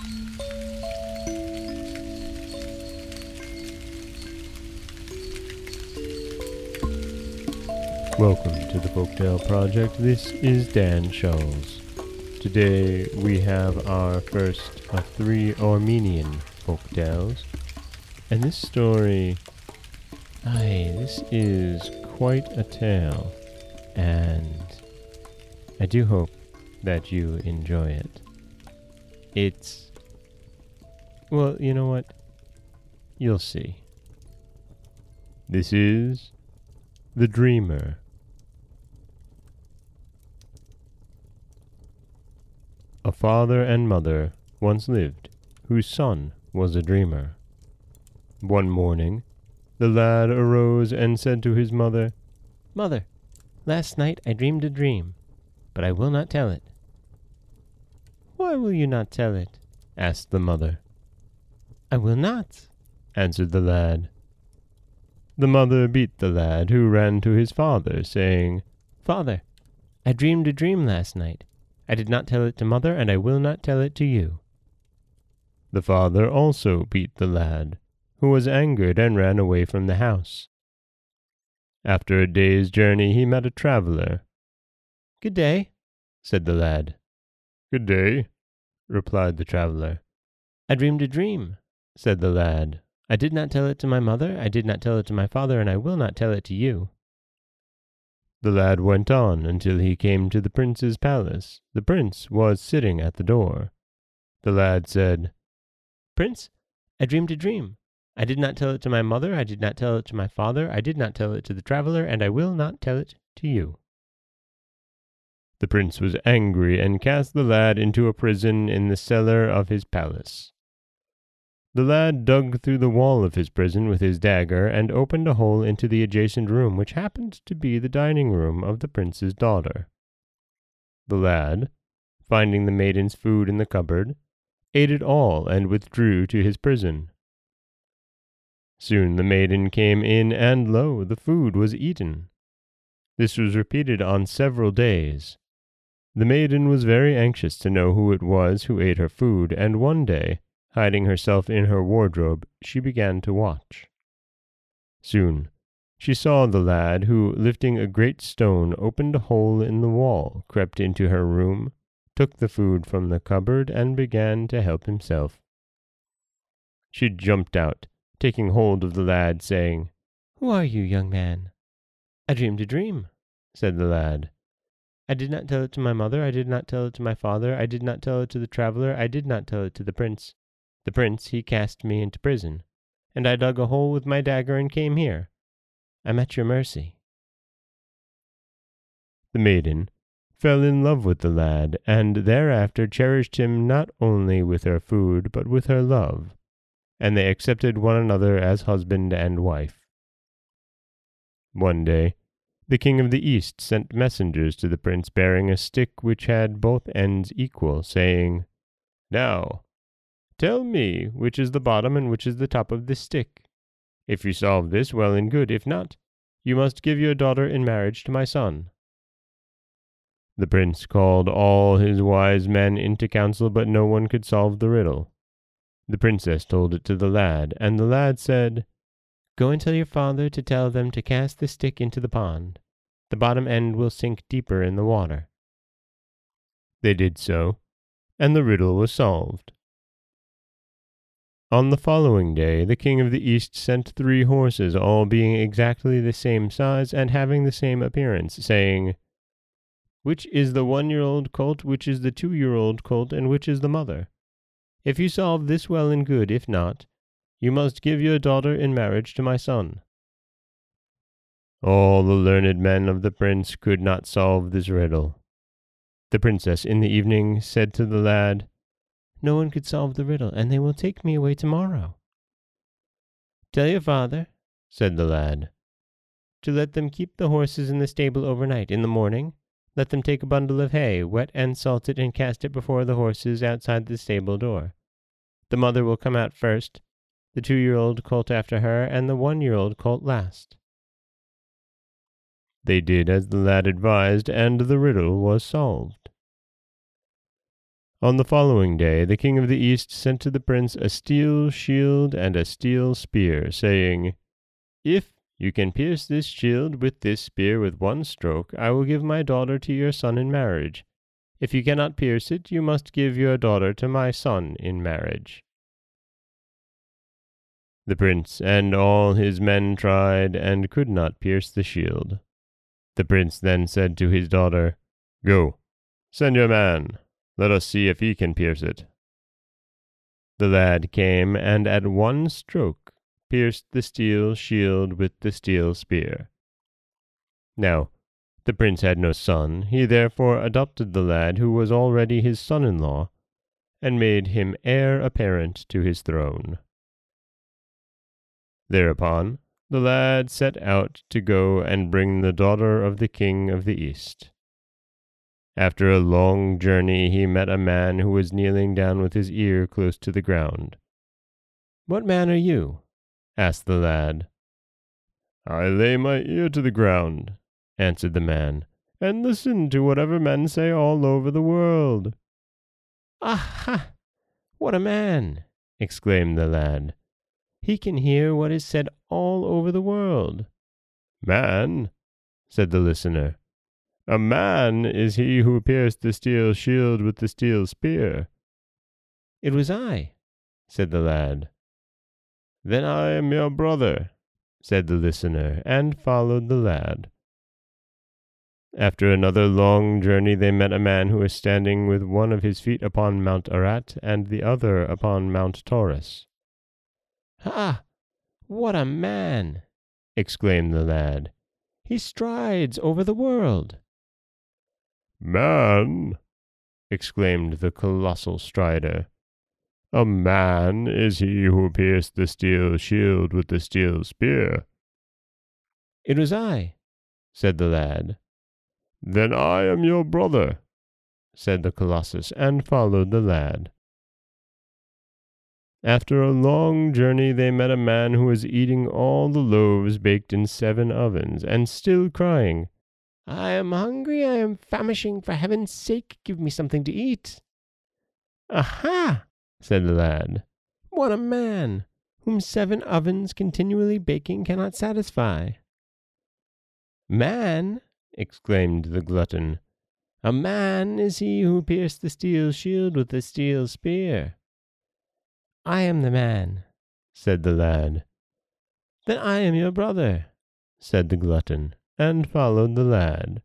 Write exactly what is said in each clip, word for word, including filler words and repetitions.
Welcome to the Folktale Project. This is Dan Scholes. Today we have our first of three Armenian folktales. And this story, aye, this is quite a tale. And I do hope that you enjoy it. It's, well, you know what? You'll see. This is The Dreamer. A father and mother once lived, whose son was a dreamer. One morning, the lad arose and said to his mother, "Mother, last night I dreamed a dream, but I will not tell it." "Why will you not tell it?" asked the mother. "I will not," answered the lad. The mother beat the lad, who ran to his father, saying, "Father, I dreamed a dream last night. I did not tell it to mother, and I will not tell it to you." The father also beat the lad, who was angered and ran away from the house. After a day's journey he met a traveler. "Good day," said the lad. "Good day," replied the traveler. "I dreamed a dream," said the lad. "I did not tell it to my mother, I did not tell it to my father, and I will not tell it to you." The lad went on until he came to the prince's palace. The prince was sitting at the door. The lad said, "Prince, I dreamed a dream. I did not tell it to my mother, I did not tell it to my father, I did not tell it to the traveler, and I will not tell it to you." The prince was angry and cast the lad into a prison in the cellar of his palace. The lad dug through the wall of his prison with his dagger and opened a hole into the adjacent room, which happened to be the dining room of the prince's daughter. The lad, finding the maiden's food in the cupboard, ate it all and withdrew to his prison. Soon the maiden came in, and lo, the food was eaten. This was repeated on several days. The maiden was very anxious to know who it was who ate her food, and one day, hiding herself in her wardrobe, she began to watch. Soon she saw the lad, who, lifting a great stone, opened a hole in the wall, crept into her room, took the food from the cupboard, and began to help himself. She jumped out, taking hold of the lad, saying, "Who are you, young man?" "I dreamed a dream," said the lad. "I did not tell it to my mother, I did not tell it to my father, I did not tell it to the traveler, I did not tell it to the prince. The prince, he cast me into prison, and I dug a hole with my dagger and came here. I'm at your mercy." The maiden fell in love with the lad, and thereafter cherished him not only with her food, but with her love, and they accepted one another as husband and wife. One day, the king of the East sent messengers to the prince bearing a stick which had both ends equal, saying, "Now, tell me which is the bottom and which is the top of this stick. If you solve this, well and good. If not, you must give your daughter in marriage to my son." The prince called all his wise men into council, but no one could solve the riddle. The princess told it to the lad, and the lad said, "Go and tell your father to tell them to cast the stick into the pond. The bottom end will sink deeper in the water." They did so, and the riddle was solved. On the following day, the king of the East sent three horses, all being exactly the same size and having the same appearance, saying, "Which is the one-year-old colt, which is the two-year-old colt, and which is the mother? If you solve this, well and good. If not, you must give your daughter in marriage to my son." All the learned men of the prince could not solve this riddle. The princess in the evening said to the lad, "No one could solve the riddle, and they will take me away tomorrow." "Tell your father," said the lad, "to let them keep the horses in the stable overnight. In the morning, let them take a bundle of hay, wet and salted, and cast it before the horses outside the stable door. The mother will come out first, the two-year-old colt after her, and the one-year-old colt last." They did as the lad advised, and the riddle was solved. On the following day the king of the East sent to the prince a steel shield and a steel spear, saying, "If you can pierce this shield with this spear with one stroke, I will give my daughter to your son in marriage. If you cannot pierce it, you must give your daughter to my son in marriage." The prince and all his men tried, and could not pierce the shield. The prince then said to his daughter, "Go, send your man. Let us see if he can pierce it." The lad came, and at one stroke pierced the steel shield with the steel spear. Now, the prince had no son. He therefore adopted the lad, who was already his son-in-law, and made him heir apparent to his throne. Thereupon the lad set out to go and bring the daughter of the king of the East. After a long journey he met a man who was kneeling down with his ear close to the ground. "What man are you?" asked the lad. "I lay my ear to the ground," answered the man, "and listen to whatever men say all over the world." "Aha! What a man!" exclaimed the lad. "He can hear what is said all over the world." "Man," said the listener, "a man is he who pierced the steel shield with the steel spear." "It was I," said the lad. "Then I am your brother," said the listener, and followed the lad. After another long journey they met a man who was standing with one of his feet upon Mount Ararat and the other upon Mount Taurus. "Ha! What a man!" exclaimed the lad. "He strides over the world." "Man!" exclaimed the colossal strider. "A man is he who pierced the steel shield with the steel spear." "It was I," said the lad. "Then I am your brother," said the Colossus, and followed the lad. After a long journey they met a man who was eating all the loaves baked in seven ovens, and still crying, "I am hungry, I am famishing, for heaven's sake give me something to eat." "Aha!" said the lad. "What a man, whom seven ovens continually baking cannot satisfy." "Man!" exclaimed the glutton. "A man is he who pierced the steel shield with the steel spear." "I am the man," said the lad. "Then I am your brother," said the glutton, and followed the lad.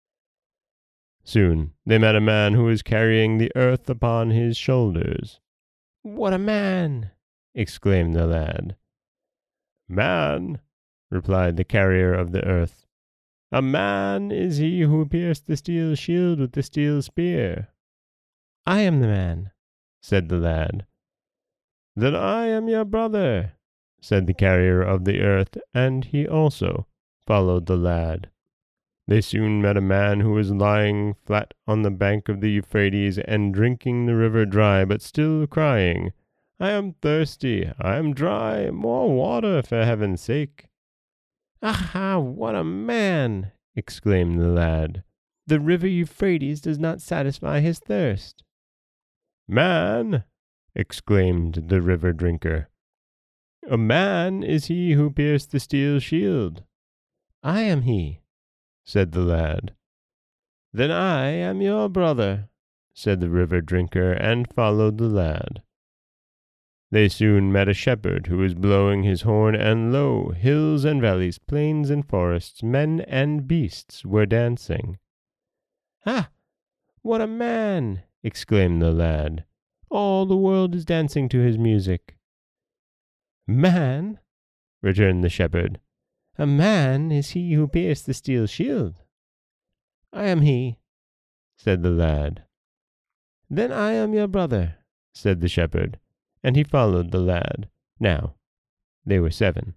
Soon they met a man who was carrying the earth upon his shoulders. "What a man!" exclaimed the lad. "Man," replied the carrier of the earth, "a man is he who pierced the steel shield with the steel spear." "I am the man," said the lad. "Then I am your brother," said the carrier of the earth, and he also followed the lad. They soon met a man who was lying flat on the bank of the Euphrates and drinking the river dry, but still crying, "I am thirsty, I am dry, more water for heaven's sake." "Aha, what a man!" exclaimed the lad. "The river Euphrates does not satisfy his thirst." "Man!" exclaimed the river drinker. "A man is he who pierced the steel shield." "I am he," said the lad. "Then I am your brother," said the river drinker, and followed the lad. They soon met a shepherd who was blowing his horn, and lo, hills and valleys, plains and forests, men and beasts were dancing. "Ha! What a man!" exclaimed the lad. "All the world is dancing to his music." "Man!" returned the shepherd. "A man is he who pierced the steel shield." "I am he," said the lad. "Then I am your brother," said the shepherd, and he followed the lad. Now they were seven.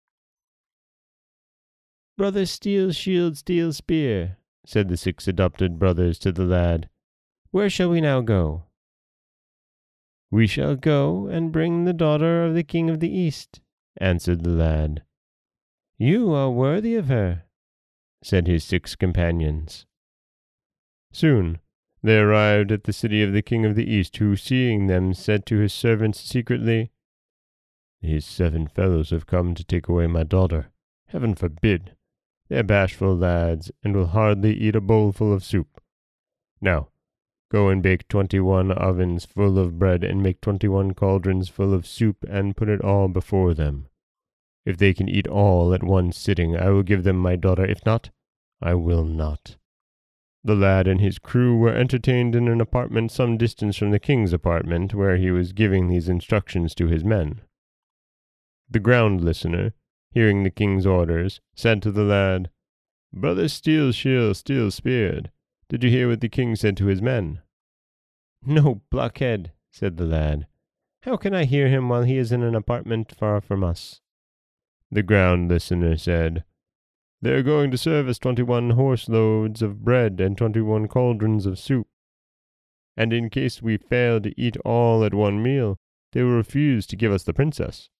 "Brother Steel Shield, Steel Spear," said the six adopted brothers to the lad, "where shall we now go?" "We shall go and bring the daughter of the king of the East," answered the lad. "You are worthy of her," said his six companions. Soon They arrived at the city of the king of the East, who, seeing them, said to his servants secretly, "These seven fellows have come to take away my daughter. Heaven forbid! They are bashful lads, and will hardly eat a bowlful of soup. Now, go and bake twenty-one ovens full of bread, and make twenty-one cauldrons full of soup, and put it all before them. If they can eat all at one sitting, I will give them my daughter. If not, I will not." The lad and his crew were entertained in an apartment some distance from the king's apartment, where he was giving these instructions to his men. The ground listener, hearing the king's orders, said to the lad, "Brother Steel Shield, Steel Speared, did you hear what the king said to his men?" "No, blockhead," said the lad. "How can I hear him while he is in an apartment far from us?" The ground listener said, "They are going to serve us twenty-one horse loads of bread and twenty-one cauldrons of soup. And in case we fail to eat all at one meal, they will refuse to give us the princess."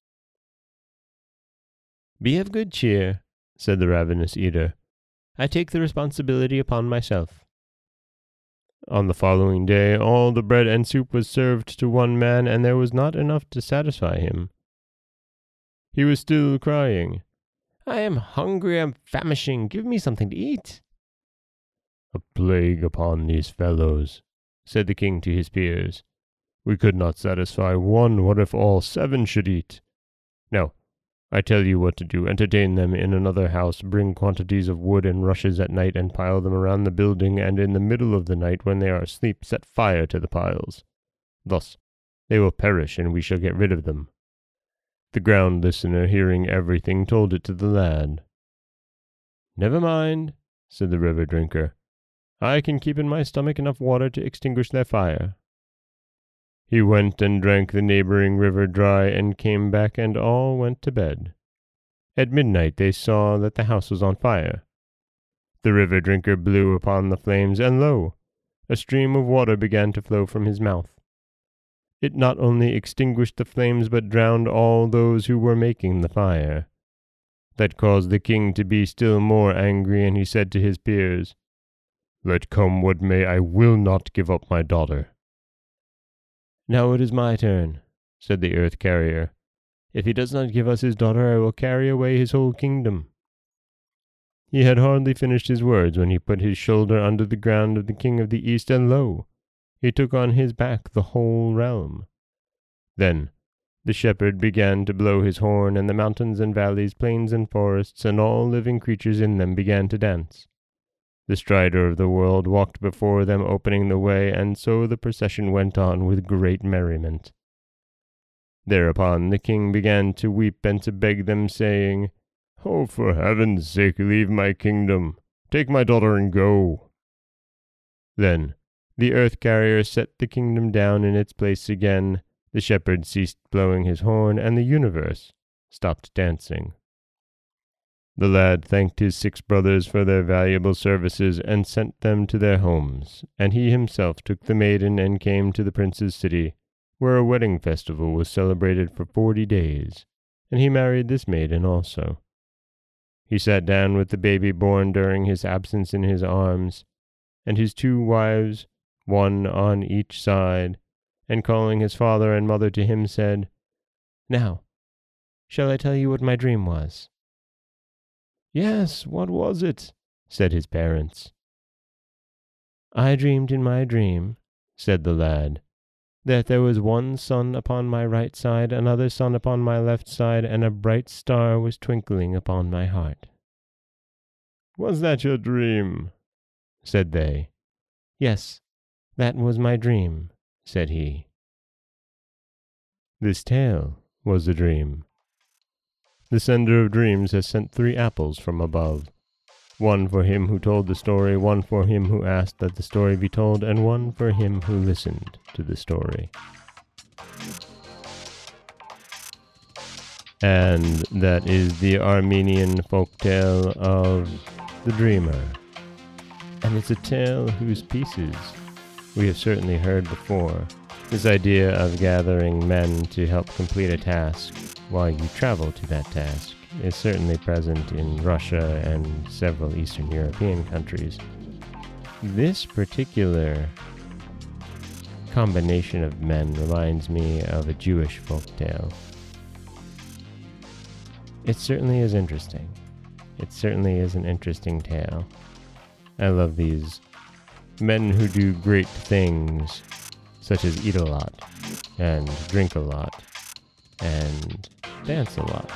"Be of good cheer," said the ravenous eater. "I take the responsibility upon myself." On the following day, all the bread and soup was served to one man, and there was not enough to satisfy him. He was still crying, "I am hungry, I am famishing, give me something to eat." "A plague upon these fellows," said the king to his peers. "We could not satisfy one, what if all seven should eat? Now, I tell you what to do. Entertain them in another house, bring quantities of wood and rushes at night, and pile them around the building, and in the middle of the night, when they are asleep, set fire to the piles. Thus they will perish, and we shall get rid of them." The ground listener, hearing everything, told it to the lad. "Never mind," said the river drinker. "I can keep in my stomach enough water to extinguish their fire." He went and drank the neighboring river dry, and came back, and all went to bed. At midnight they saw that the house was on fire. The river drinker blew upon the flames, and lo! a stream of water began to flow from his mouth. It not only extinguished the flames, but drowned all those who were making the fire. That caused the king to be still more angry, and he said to his peers, "Let come what may, I will not give up my daughter." "Now it is my turn," said the earth carrier. "If he does not give us his daughter, I will carry away his whole kingdom." He had hardly finished his words when he put his shoulder under the ground of the king of the East, and lo! he took on his back the whole realm. Then the shepherd began to blow his horn, and the mountains and valleys, plains and forests, and all living creatures in them began to dance. The strider of the world walked before them, opening the way, and so the procession went on with great merriment. Thereupon the king began to weep and to beg them, saying, "Oh, for heaven's sake, leave my kingdom. Take my daughter and go." Then the earth carrier set the kingdom down in its place again, the shepherd ceased blowing his horn, and the universe stopped dancing. The lad thanked his six brothers for their valuable services, and sent them to their homes, and he himself took the maiden and came to the prince's city, where a wedding festival was celebrated for forty days, and he married this maiden also. He sat down with the baby born during his absence in his arms, and his two wives, one on each side, and calling his father and mother to him, said, "Now, shall I tell you what my dream was?" "Yes, what was it?" said his parents. "I dreamed in my dream," said the lad, "that there was one sun upon my right side, another sun upon my left side, and a bright star was twinkling upon my heart." "Was that your dream?" said they. "Yes, that was my dream," said he. This tale was a dream. The sender of dreams has sent three apples from above. One for him who told the story, one for him who asked that the story be told, and one for him who listened to the story. And that is the Armenian folktale of The Dreamer. And it's a tale whose pieces we have certainly heard before. This idea of gathering men to help complete a task while you travel to that task is certainly present in Russia and several Eastern European countries. This particular combination of men reminds me of a Jewish folktale. It certainly is interesting. It certainly is an interesting tale. I love these men who do great things, such as eat a lot, and drink a lot, and dance a lot.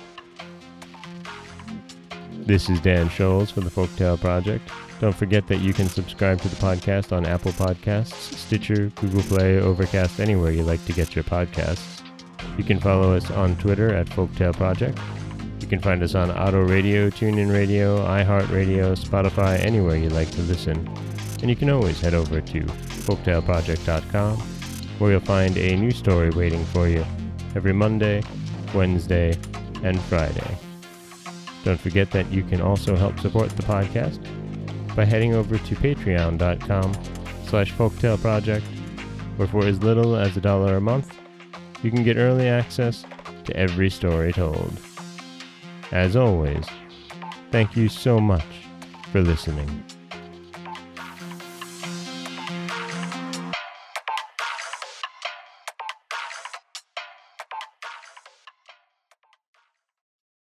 This is Dan Scholes for the Folktale Project. Don't forget that you can subscribe to the podcast on Apple Podcasts, Stitcher, Google Play, Overcast, anywhere you like to get your podcasts. You can follow us on Twitter at Folktale Project. You can find us on Auto Radio, TuneIn Radio, iHeartRadio, Spotify, anywhere you like to listen. And you can always head over to folktale project dot com, where you'll find a new story waiting for you every Monday, Wednesday, and Friday. Don't forget that you can also help support the podcast by heading over to patreon dot com slash folktale project, where for as little as a dollar a month, you can get early access to every story told. As always, thank you so much for listening.